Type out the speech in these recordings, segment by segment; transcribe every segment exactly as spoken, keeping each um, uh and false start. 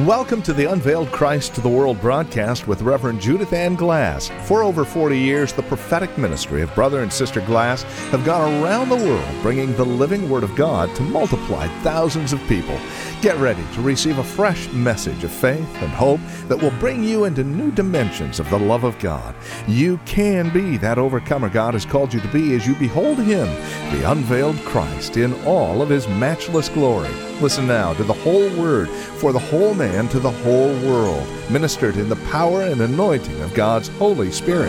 Welcome to the Unveiled Christ to the World broadcast with Reverend Judith Ann Glass. For over forty years, the prophetic ministry of Brother and Sister Glass have gone around the world bringing the living Word of God to multiply thousands of people. Get ready to receive a fresh message of faith and hope that will bring you into new dimensions of the love of God. You can be that overcomer God has called you to be as you behold Him, the unveiled Christ, in all of His matchless glory. Listen now to the whole Word for the whole man to the whole world, ministered in the power and anointing of God's Holy Spirit.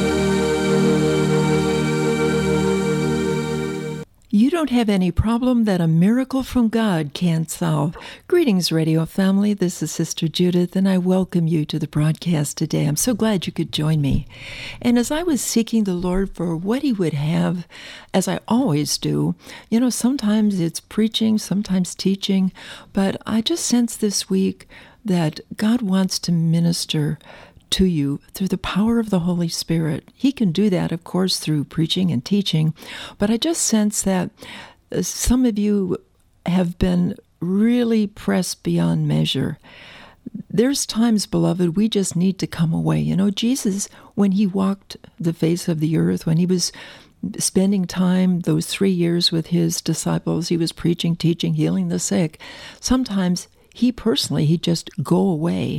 You don't have any problem that a miracle from God can't solve. Greetings, radio family. This is Sister Judith, and I welcome you to the broadcast today. I'm so glad you could join me. And as I was seeking the Lord for what He would have, as I always do, you know, sometimes it's preaching, sometimes teaching, but I just sense this week that God wants to minister to you through the power of the Holy Spirit. He can do that, of course, through preaching and teaching, but I just sense that some of you have been really pressed beyond measure. There's times, beloved, we just need to come away. You know, Jesus, when He walked the face of the earth, when He was spending time, those three years with His disciples, He was preaching, teaching, healing the sick. Sometimes He personally, He'd just go away,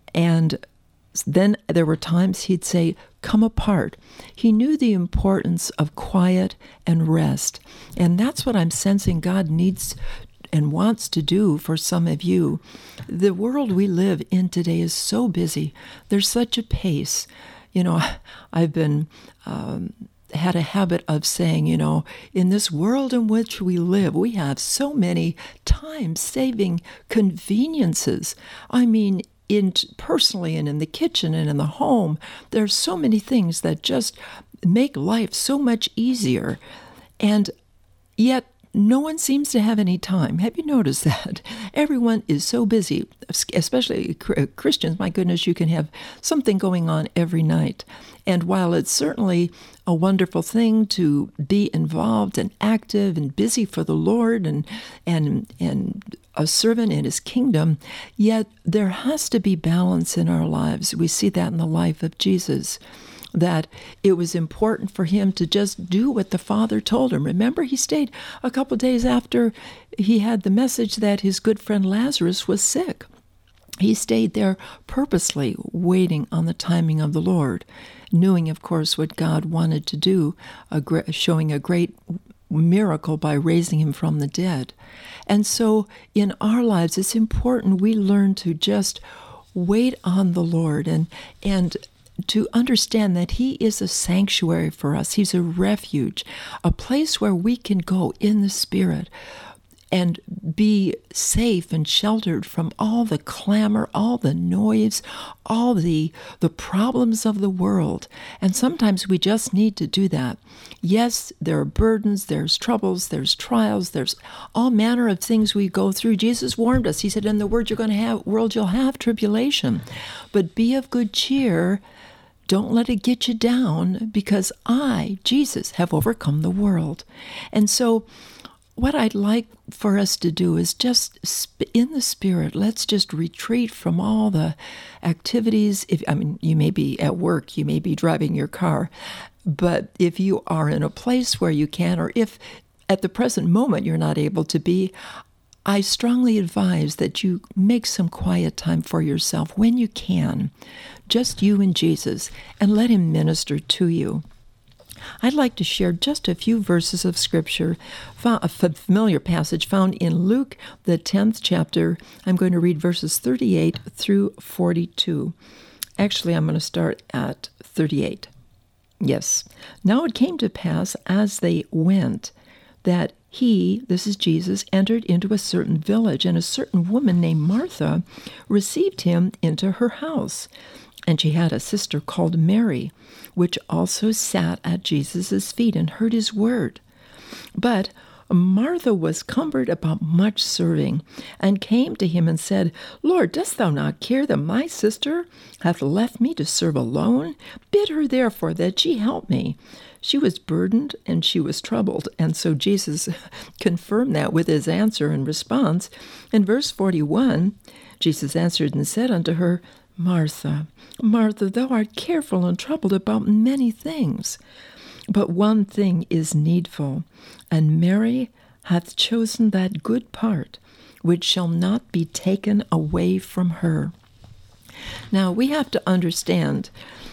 and then there were times He'd say, come apart. He knew the importance of quiet and rest. And that's what I'm sensing God needs and wants to do for some of you. The world we live in today is so busy. There's such a pace. You know, I've been... Um, had a habit of saying, you know, in this world in which we live, we have so many time-saving conveniences. I mean, in personally and in the kitchen and in the home, there's so many things that just make life so much easier. And yet, no one seems to have any time. Have you noticed that? Everyone is so busy, especially Christians. My goodness, you can have something going on every night. And while it's certainly a wonderful thing to be involved and active and busy for the Lord and and and a servant in His kingdom, yet there has to be balance in our lives. We see that in the life of Jesus, that it was important for Him to just do what the Father told Him. Remember, He stayed a couple of days after He had the message that His good friend Lazarus was sick. He stayed there purposely, waiting on the timing of the Lord, knowing, of course, what God wanted to do, a gr- showing a great miracle by raising Him from the dead. And so in our lives, it's important we learn to just wait on the Lord and and to understand that He is a sanctuary for us. He's a refuge, a place where we can go in the Spirit and be safe and sheltered from all the clamor, all the noise, all the the problems of the world. And sometimes we just need to do that. Yes, there are burdens, there's troubles, there's trials, there's all manner of things we go through. Jesus warned us. He said, in the world you're going to have world you'll have tribulation. But be of good cheer. Don't let it get you down, because I, Jesus, have overcome the world. And so what I'd like for us to do is just, in the Spirit, let's just retreat from all the activities. If I mean, you may be at work, you may be driving your car, but if you are in a place where you can, or if at the present moment you're not able to be, I strongly advise that you make some quiet time for yourself when you can, just you and Jesus, and let Him minister to you. I'd like to share just a few verses of Scripture, a familiar passage found in Luke, the tenth chapter. I'm going to read verses thirty-eight through forty-two. Actually, I'm going to start at thirty-eight. Yes. Now it came to pass as they went that He, this is Jesus, entered into a certain village, and a certain woman named Martha received Him into her house. And she had a sister called Mary, which also sat at Jesus' feet and heard His word. But Martha was cumbered about much serving, and came to Him and said, Lord, dost Thou not care that my sister hath left me to serve alone? Bid her therefore that she help me. She was burdened and she was troubled. And so Jesus confirmed that with His answer and response. In verse forty-one, Jesus answered and said unto her, Martha, Martha, thou art careful and troubled about many things, but one thing is needful, and Mary hath chosen that good part, which shall not be taken away from her. Now, we have to understand,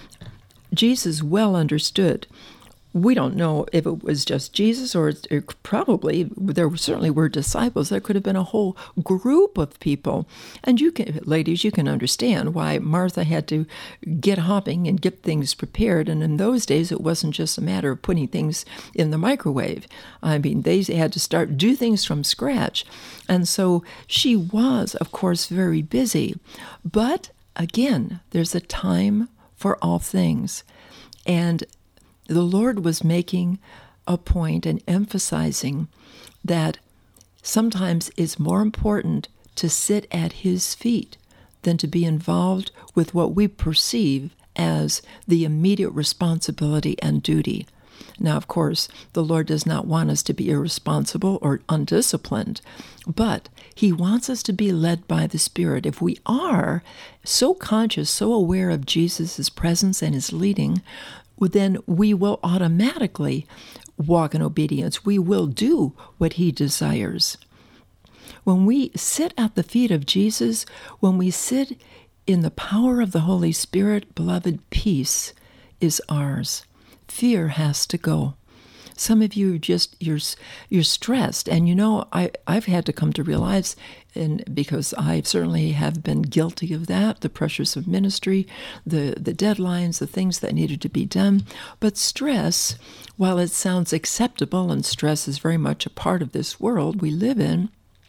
Jesus well understood. We don't know if it was just Jesus, or it probably, there certainly were disciples. There could have been a whole group of people. And you can, ladies, you can understand why Martha had to get hopping and get things prepared. And in those days, it wasn't just a matter of putting things in the microwave. I mean, they had to start, do things from scratch. And so she was, of course, very busy. But again, there's a time for all things. And the Lord was making a point and emphasizing that sometimes it's more important to sit at his feet than to be involved with what we perceive as the immediate responsibility and duty. Now, of course, the Lord does not want us to be irresponsible or undisciplined, but he wants us to be led by the Spirit. If we are so conscious, so aware of Jesus' presence and his leading, then we will automatically walk in obedience. We will do what he desires. When we sit at the feet of Jesus, when we sit in the power of the Holy Spirit, beloved, peace is ours. Fear has to go. Some of you just, you're you're stressed. And you know, I, I've had to come to realize, and because I certainly have been guilty of that, the pressures of ministry, the, the deadlines, the things that needed to be done. But stress, while it sounds acceptable, and stress is very much a part of this world we live in,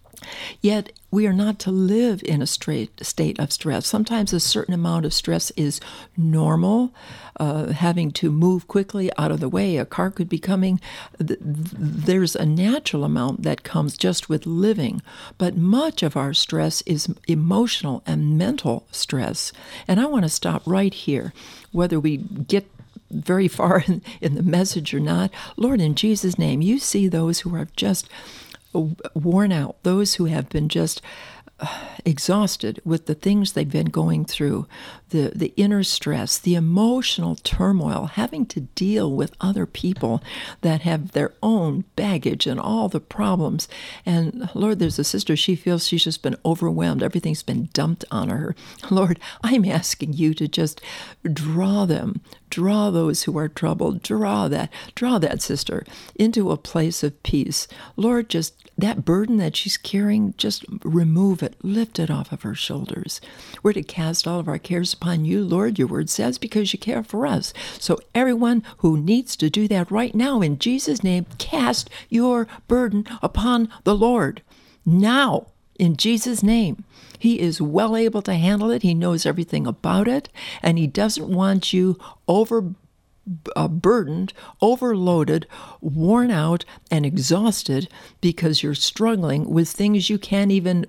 yet we are not to live in a straight state of stress. Sometimes a certain amount of stress is normal. Uh, having to move quickly out of the way, a car could be coming. There's a natural amount that comes just with living. But much of our stress is emotional and mental stress. And I want to stop right here, whether we get very far in, in the message or not. Lord, in Jesus' name, you see those who are just worn out, those who have been just exhausted with the things they've been going through, the, the inner stress, the emotional turmoil, having to deal with other people that have their own baggage and all the problems. And Lord, there's a sister, she feels she's just been overwhelmed. Everything's been dumped on her. Lord, I'm asking you to just draw them, draw those who are troubled, draw that, draw that sister into a place of peace. Lord, just that burden that she's carrying, just remove it, lift it off of her shoulders. We're to cast all of our cares upon you, Lord, your word says, because you care for us. So everyone who needs to do that right now, in Jesus' name, cast your burden upon the Lord. Now, in Jesus' name. He is well able to handle it. He knows everything about it, and he doesn't want you over Uh, burdened, overloaded, worn out, and exhausted because you're struggling with things you can't even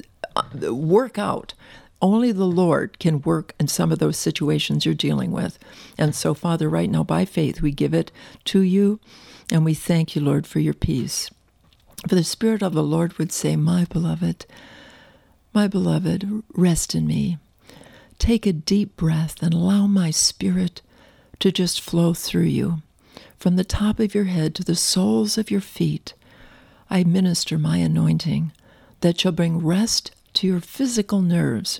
work out. Only the Lord can work in some of those situations you're dealing with. And so, Father, right now, by faith, we give it to you, and we thank you, Lord, for your peace. For the Spirit of the Lord would say, my beloved, my beloved, rest in me. Take a deep breath and allow my Spirit to just flow through you. From the top of your head to the soles of your feet, I minister my anointing that shall bring rest to your physical nerves,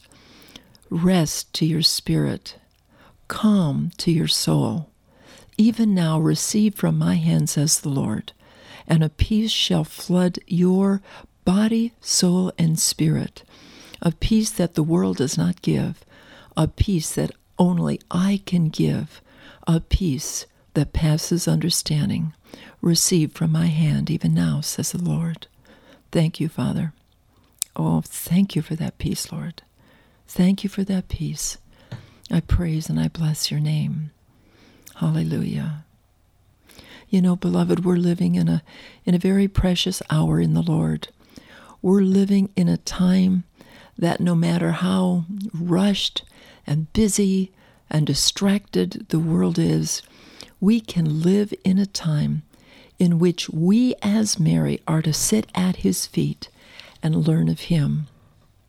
rest to your spirit, calm to your soul. Even now receive from my hand, says the Lord, and a peace shall flood your body, soul, and spirit, a peace that the world does not give, a peace that only I can give, a peace that passes understanding. Receive from my hand even now, says the Lord. Thank you, Father. Oh, thank you for that peace, Lord. Thank you for that peace. I praise and I bless your name. Hallelujah. You know, beloved, we're living in a in a very precious hour in the Lord. We're living in a time that no matter how rushed and busy and distracted the world is, we can live in a time in which we as Mary are to sit at his feet and learn of him.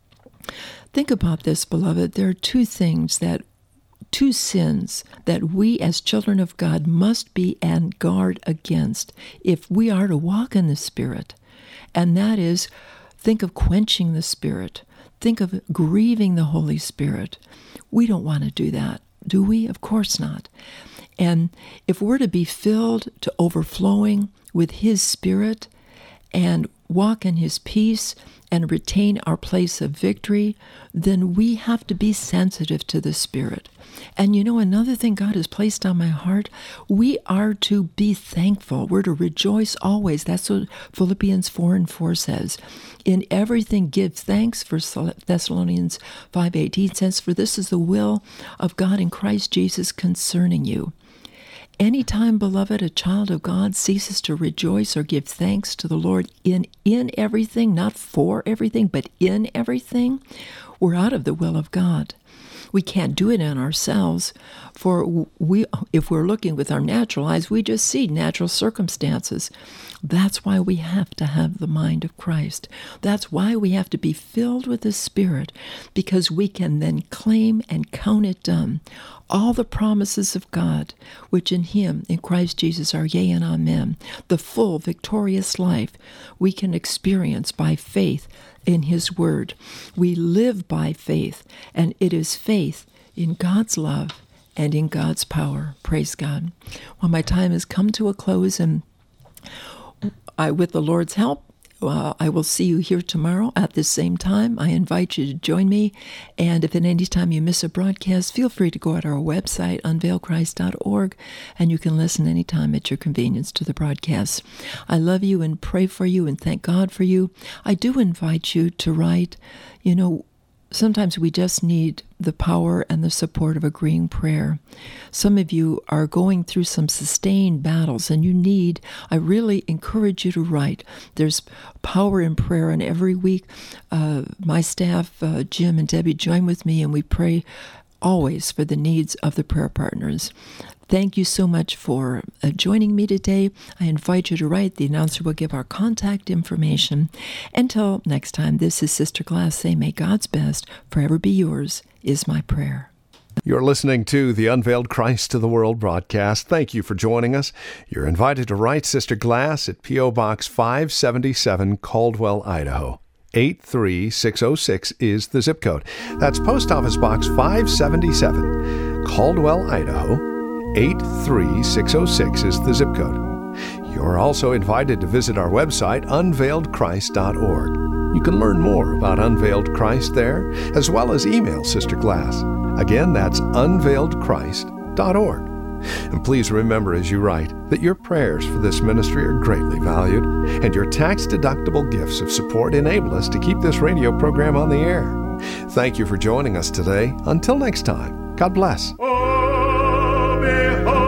Think about this, beloved. There are two things that Two sins that we as children of God must be on guard against if we are to walk in the Spirit. And that is, think of quenching the Spirit. Think of grieving the Holy Spirit. We don't want to do that, do we? Of course not. And if we're to be filled to overflowing with His Spirit and walk in His peace and retain our place of victory, then we have to be sensitive to the Spirit. And you know, another thing God has placed on my heart, we are to be thankful. We're to rejoice always. That's what Philippians four and four says. In everything give thanks, for Thessalonians five eighteen says, for this is the will of God in Christ Jesus concerning you. Anytime, beloved, a child of God ceases to rejoice or give thanks to the Lord in, in everything, not for everything, but in everything, we're out of the will of God. We can't do it in ourselves, for we, if we're looking with our natural eyes, we just see natural circumstances. That's why we have to have the mind of Christ. That's why we have to be filled with the Spirit, because we can then claim and count it done. All the promises of God, which in Him, in Christ Jesus, are yea and amen. The full, victorious life we can experience by faith in His Word. We live by faith, and it is faith in God's love and in God's power. Praise God. Well, my time has come to a close, and I, with the Lord's help, Uh, I will see you here tomorrow at the same time. I invite you to join me. And if at any time you miss a broadcast, feel free to go to our website, unveil christ dot org, and you can listen anytime at your convenience to the broadcasts. I love you and pray for you and thank God for you. I do invite you to write. You know, sometimes we just need the power and the support of agreeing prayer. Some of you are going through some sustained battles, and you need, I really encourage you to write. There's power in prayer, and every week uh, my staff, uh, Jim and Debbie, join with me, and we pray always for the needs of the prayer partners. Thank you so much for uh, joining me today. I invite you to write. The announcer will give our contact information. Until next time, this is Sister Glass saying, may God's best forever be yours, is my prayer. You're listening to the Unveiled Christ to the World broadcast. Thank you for joining us. You're invited to write Sister Glass at P O Box five seventy-seven, Caldwell, Idaho. eight three six oh six is the zip code. That's Post Office Box five seventy-seven, Caldwell, Idaho. eight three six oh six is the zip code. You're also invited to visit our website, unveiled christ dot org. You can learn more about Unveiled Christ there, as well as email Sister Glass. Again, that's unveiled christ dot org. And please remember as you write that your prayers for this ministry are greatly valued, and your tax-deductible gifts of support enable us to keep this radio program on the air. Thank you for joining us today. Until next time, God bless. Oh, behold.